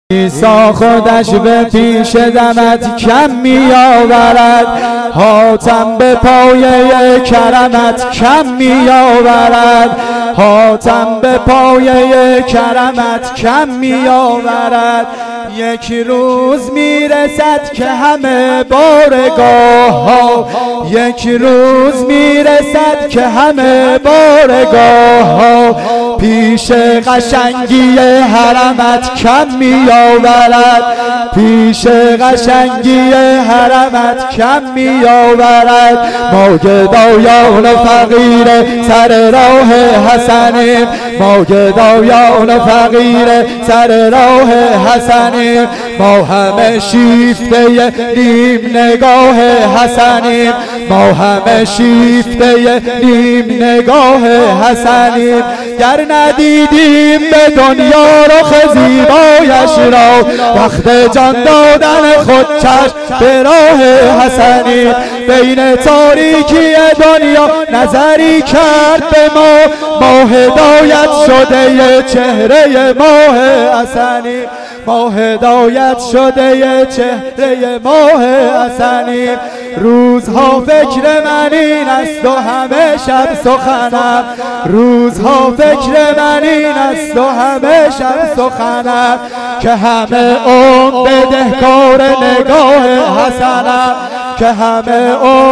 عیسی خودش به پیش دمت کم می آورد، حاتم به پایه کرمت کم می آورد، حاتم به پایه کرمت کم می آورد. یک روز می رسد که همه بارگاه ها، یک روز می رسد که همه بارگاه ها پیش قشنگی حرمت کم می آورد، پیش قشنگی حرمت کم می آورد. ما گدایان فقیر سر راه حسنیم، ما گدایان فقیر سر راه حسنیم، ما همه شیفته نیم نگاه حسنیم، ما همه شیفته نیم نگاه حسنیم. گر ندیدیم به دنیا رخ زیبایش را، وقت جان دادن خود چشم به راه حسنی. بین تاریکی دنیا نظری کرد به ما هدایت شده چهره ماه حسنی، ما هدایت شده چهره ماه حسنی. روزها فکر من این است و همه شب سخنم، روزها فکر من این است و همه شب سخنم، که همه بدهکار نگاه حسنم، که همه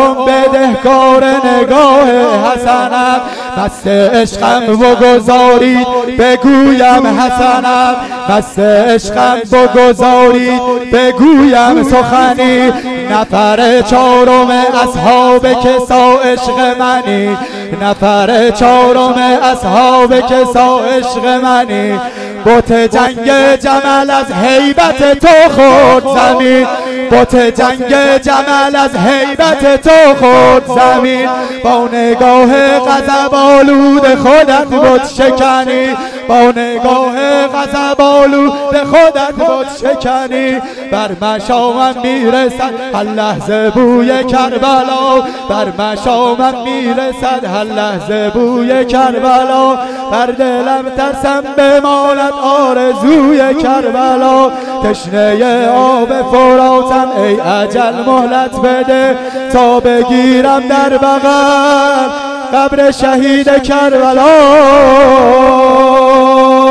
بدهکار نگاه حسنم. مست عشقم بگذارید بگویم حسنم، مست عشقم بگذارید بگویم سخنی. نفر چهارم اصحاب کسا عشق منی، نفر چهارم اصحاب کسا عشق منی. بت جنگ جمل از هیبت تو خورد زمین، بت جنگ جمل از هیبت تو خورد زمین. با نگاه غضب آلود خودت بت شکنی، با نگاه غضب آلود خودت بت شکنی. بر مشامم میرسد هر لحظه بوی کربلا، بر مشامم میرسد هر لحظه بوی کربلا. بر دلم ترسم بماند آرزوی کربلا. تشنه آب فراتم ای اجل مهلت بده، تا بگیرم در بغل قبر شهید کربلا.